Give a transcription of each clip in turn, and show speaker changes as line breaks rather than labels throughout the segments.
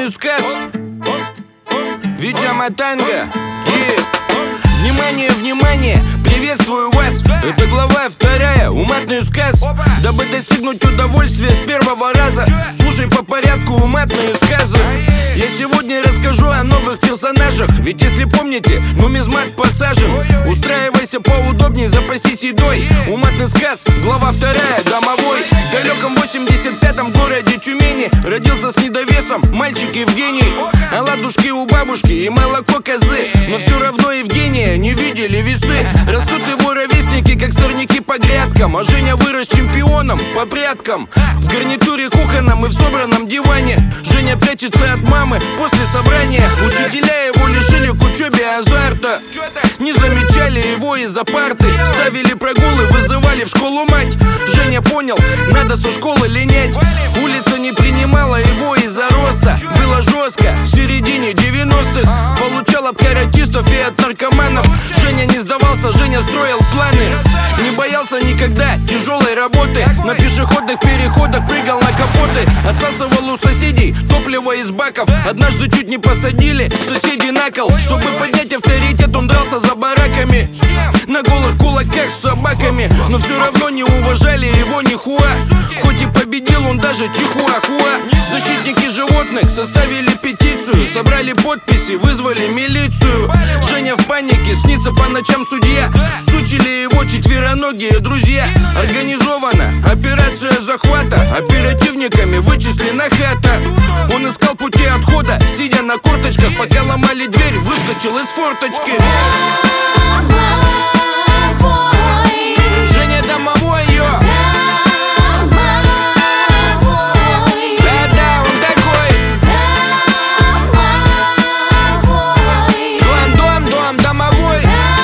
уматный сказ. Витя Матанга. Внимание, внимание, приветствую вас. Это глава 2, уматный сказ. Дабы достигнуть удовольствия с первого раза, слушай по порядку уматные сказы. Я сегодня расскажу о новых персонажах. Ведь если помните, нумизмат посажен. Устраивайся поудобнее, запасись едой. Уматный сказ, глава 2, домовой. В далеком 85-м городе Тюмени родился с недовесом мальчик Евгений. Оладушки у бабушки и молоко козы, но все равно Евгения не видели весы. Растут его ровесники, как сорняки по грядкам. А Женя вырос чемпионом по пряткам. В гарнитуре кухонном и в собранном диване Женя прячется от мамы после собрания. Учителя его лишили к учебе азарта. Не замечали его из-за парты. Ставили прогулы, вызывали в школу мать. Женя понял, надо со школы линять. Улица не принимала его из-за роста. Было жестко в середине 90-х. Получал от каратистов и от наркоманов. Женя не сдавался, Женя строил планы. Не боялся никогда тяжелой работы. На пешеходных переходах прыгал на капоты. Отсасывал у соседей топливо из баков. Однажды чуть не посадили соседей на кол. Чтобы поднять авторитет, он дрался за бараками. На голых кулаках с собаками. Но все равно не уважали его нихуа. Хоть и победил он даже чихуахуа. Защитники животных составили петицию. Собрали подписи, вызвали милицию. Женя в панике, снится по ночам судья. Сучили его четвероногие друзья. Организована операция захвата. Оперативниками вычислена хата. Он искал пути отхода, сидя на корточках. Пока ломали дверь, выскочил из форточки. Женя домовой, йо. Да-да, он такой. Дом, домовой.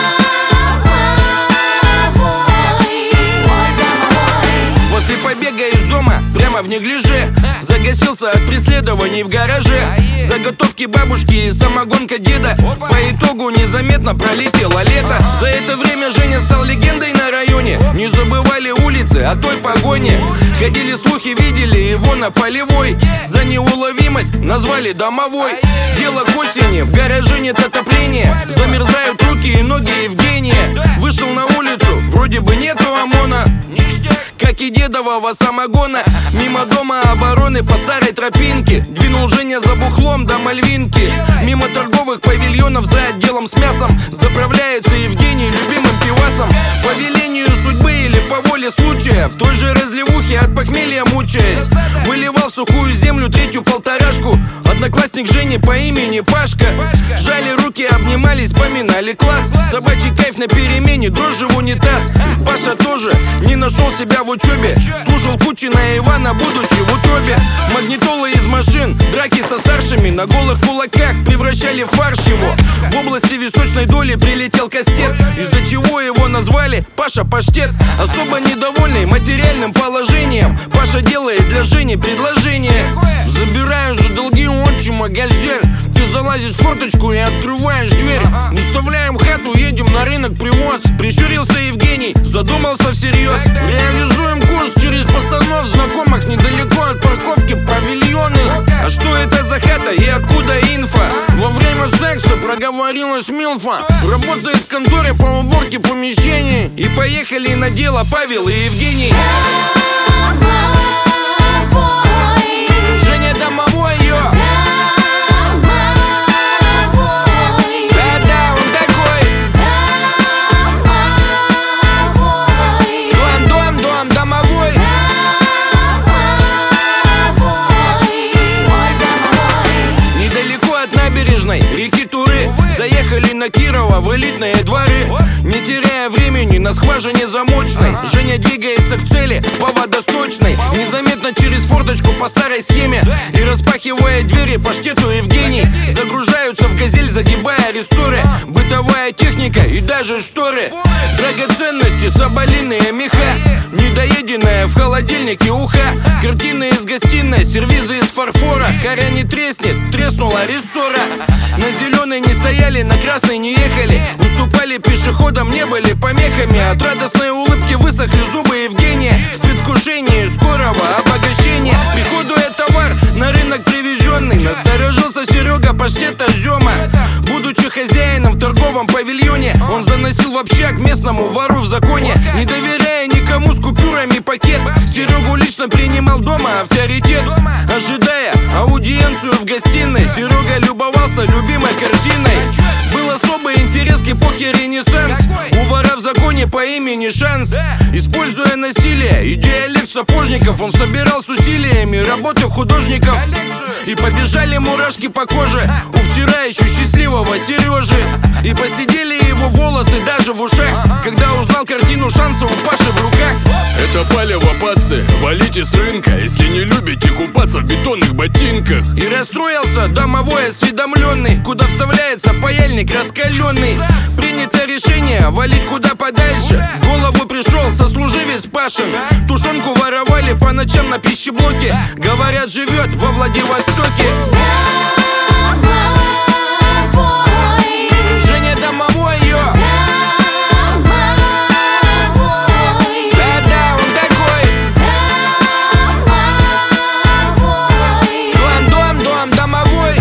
После побега из дома, прямо в неглиже, загасился от преследований в гараже. Заготовки бабушки и самогонка деда. По итогу незаметно пролетело лето. За это время Женя стал легендой на районе. Не забывали улицы о той погоне. Ходили слухи, видели его на полевой. За неуловимость назвали домовой. Дело к осени, в гараже нет отопления. Замерзают руки и ноги Евгения. Вышел на улицу, вроде бы нету ОМОНа, как и дедового самогона. Мимо дома обороны по старой тропинке двинул Женя за бухлом до Мальвинки. Мимо торговых павильонов за отделом с мясом заправляется Евгений любимым пивасом. По велению судьбы или по воле случая, в той же разливухе от похмелья мучаясь, выливал в сухую землю третью полторашку. Одноклассник Жени по имени Пашка. Жали руки, обнимались, поминали класс. Собачий кайф на перемене, дрожжи в унитаз. Паша тоже не нашел себя в учебе. Слушал Кучина и Ивана, будучи в утробе. Магнитолы из машин, драки со старшими. На голых кулаках превращали в фарш его. В области височной доли прилетел кастет, из-за чего его назвали Паша Паштет. Особо недовольный материальным положением, Паша делает для Жени предложение. Забираю за долги отчима газель. Ты залазишь в форточку и открываешь дверь. Выставляем хату, едем на рынок привоз. Прищурился Евгений, задумался всерьез. Реализуем курс через пацанов, знакомых недалеко от парковки павильоны. А что это за хата и откуда инфа? Во время секса проговорилась Милфа. Работает в конторе по уборке помещений. И поехали на дело Павел и Евгений. Женя домовой, йо. Да-да, он такой. Дом, домовой. Недалеко от набережной реки Туры заехали на Кирова в элитные дворы. Не теряя времени на скважине замочной, Женя двигается к цели по водосточной. Незаметно через форточку по старой схеме. И распахивая двери Паштету Евгений. Загружаются в газель, загибая рессоры. Бытовая техника и даже шторы. Драгоценности, соболиные меха. Недоеденная в холодильнике уха. Картины из гостиной, сервизы из фарфора. Харя не треснет, треснула рессора. На зеленой не стояли, на красной не ехали. Уступали пешеходам, не были помехами. От радостной улыбки высохли зубы Евгения. В предвкушении скорого обогащения. Приходует товар на рынок привезенный. Настороженный общак местному вору в законе, не доверяя никому, с купюрами пакет. Серегу лично принимал дома авторитет, ожидая аудиенцию в гостиной. Серега любовался любимой картиной. Был особый интерес к эпохе Ренессанс. У вора в законе по имени Шанс. Используя насилие и диалект сапожников, он собирал с усилиями работы художников. И побежали мурашки по коже у вчера еще счастливого Сережи. И посидели его волосы даже в ушах, когда узнал картину Шанса у Паши в руках.
Это палево, пацы, валите с рынка, если не любите купаться в бетонных ботинках.
И расстроился домовой осведомленный, куда вставляется паяльник раскаленный. Принято решение валить куда подальше. В голову пришел сослуживец Пашин. Тушенку воровали по ночам на пищеблоке. Говорят, живет во Владивостоке. Женя домовой, йо. Да-да, он такой. Дом домовой.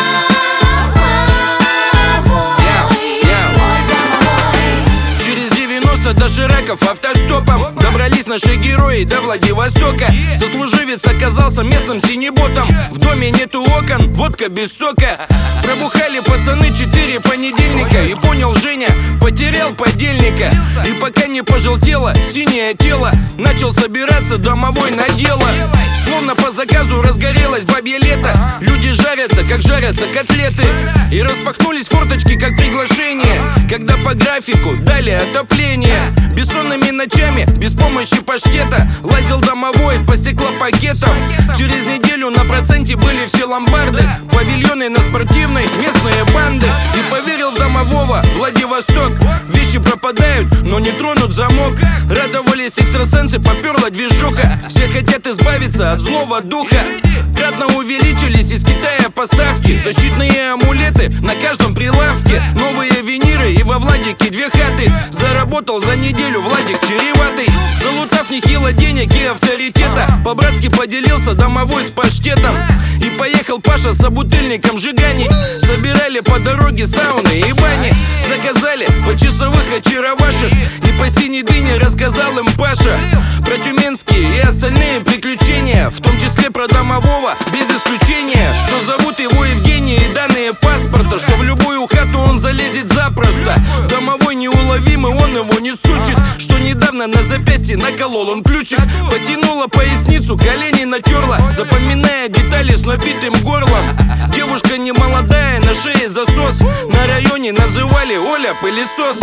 Через 90 дошираков автостопом добрались наши герои до Владивостока. Сослуживец оказался местным синеботом. В доме нету окон, водка без сока. Пробухали пацаны 4 понедельника. И понял Женя, потерял подельника. И пока не пожелтело синее тело, начал собираться домовой на дело. Словно по заказу разгорелось бабье лето. Люди жарятся, как жарятся котлеты. И распахнулись форточки, как приглашение, когда по графику дали отопление. Бессонными ночами, без помощи паштета, лазил домовой по стеклопакетам. Через неделю на проценте были все ломбарды, павильоны на спортивной, местные банды. И поверил в домового Владивосток. Вещи пропадают, но не тронут замок. Радовались экстрасенсы, поперла движуха. Все хотят избавиться от злого духа. Кратно увеличились из Китая поставки. Защитные амулеты на каждом прилавке. Новые виниры и во Владике 2 хаты. Заработал за неделю Владик чреватый. Залутав нехило денег и авторитета, по-братски поделился домовой с паштетом. И поехал Паша с собутыльником жиганить. Собирали по дороге сауны и бани. Заказали по часовых очаровашек. И по синей дыне рассказал им Паша про тюменские и остальные приключения, в том числе про домового без исключения. Что зовут его Евгений и данные паспорта, что в любую хату он залезет запросто. Домовой неуловимый, он его не сучит. Что недавно на запястье наколол он ключик. Потянула поясницу, колени натерла, запоминая детали с набитым горлом. Девушка не молодая, на шее засос. На районе называли Оля пылесос.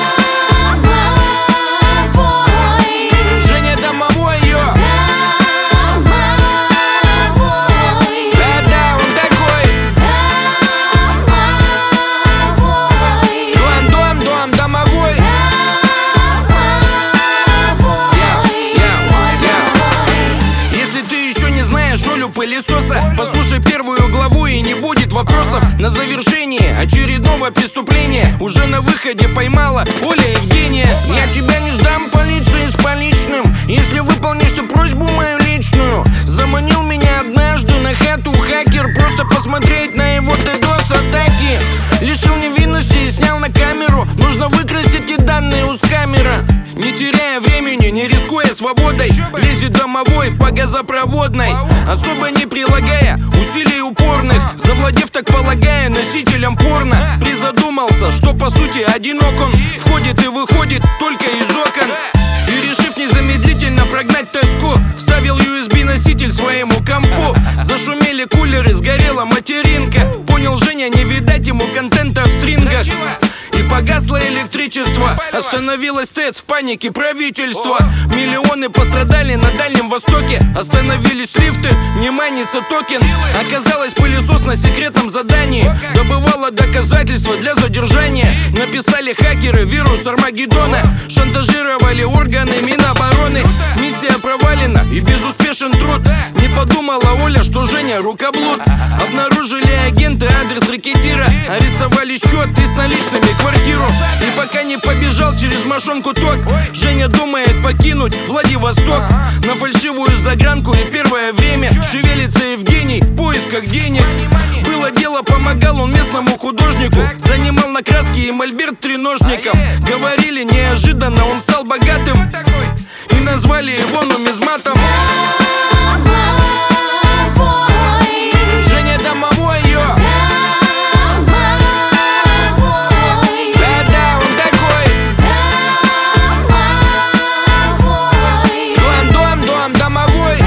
Женя домовой, йо. Да-да, он такой. Дом домовой. Если ты еще не знаешь Олю пылесоса, послушай первую главу и не будет вопросов. На завершение очередного преступления уже на выходе поймала Оля Евгения. Я тебя не сдам полиции с поличным, если выполнишь ты просьбу мою личную. Заманил меня однажды на хату хакер, просто посмотреть на его DDoS-атаки. Лишил невинности и снял на камеру. Нужно выкрасть эти данные у скамера. Не теряя времени, не рискуя свободой, лезет домовой по газопроводной, особо не прилагая усилий упорных, завладев, так полагая, носителем порно. Призадумался, что по сути одинок он, входит и выходит только из окон. И решив незамедлительно прогнать тоску, вставил USB-носитель своему компу. Зашумели кулеры, сгорела материнка. Понял Женя, не видать ему контента в стрингах. И погасло электричество, остановилось ТЭЦ, в панике правительство. Миллионы пострадали на Дальнем Востоке. Остановились лифты, не майнится токен. Оказалось, пылесос на секретном задании добывало доказательства для задержания. Написали хакеры вирус Армагеддона, шантажировали органы Минобороны. Миссия провалена и безуспешен труд. Не подумала Оля, что Женя рукоблуд. Обнаружили агенты адрес рэкетира, арестовали счет и с наличными квартиру. И пока не побежал через мошонку ток, Женя думает покинуть Владивосток. На фальшивую загранку и первое время шевелится Евгений в поисках денег. Было дело дело помогал он местному художнику. Занимал на краски и мольберт треножником. Говорили, неожиданно он стал богатым, и назвали его нумизматом. Женя домовой, йо. Да-да, он такой. Дом домовой.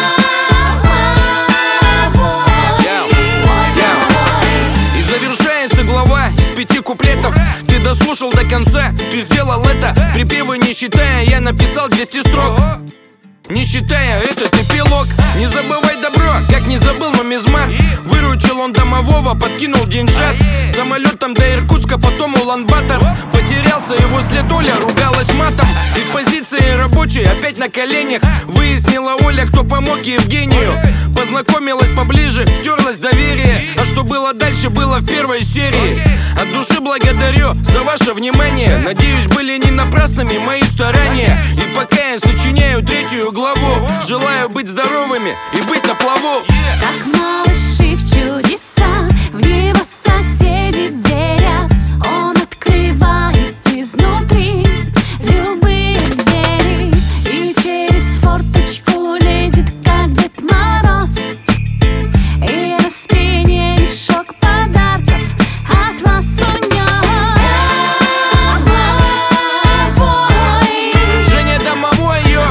И завершается глава из 5 куплетов. Ты дослушал до конца, ты сделал это. Припевы не считая, я написал 200 строк. Не считая этот эпилог. Не забывай добро, как не забыл нумизмат. Выручил он домового, подкинул деньжат. Самолетом до Иркутска, потом Улан-Батор. Потерялся его след, Оля ругалась матом. И позиции рабочей опять на коленях. Выяснила Оля, кто помог Евгению. Познакомилась поближе, втерлась доверие. А что было дальше, было в первой серии. От души благодарю за ваше внимание. Надеюсь, были не напрасными мои старания. И пока я сочиняю 3-ю главу, желаю быть здоровыми и быть на плаву.
Как малыши в чудеса, в него соседи верят. Он открывает изнутри любые двери и через форточку лезет, как Дед Мороз. И на спине мешок подарков от вас у него.
Женя домовой, йо.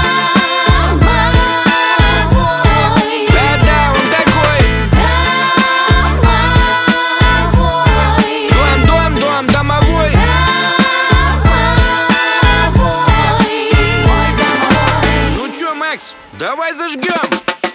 Домовой. Ну чё, Макс, давай зажгем.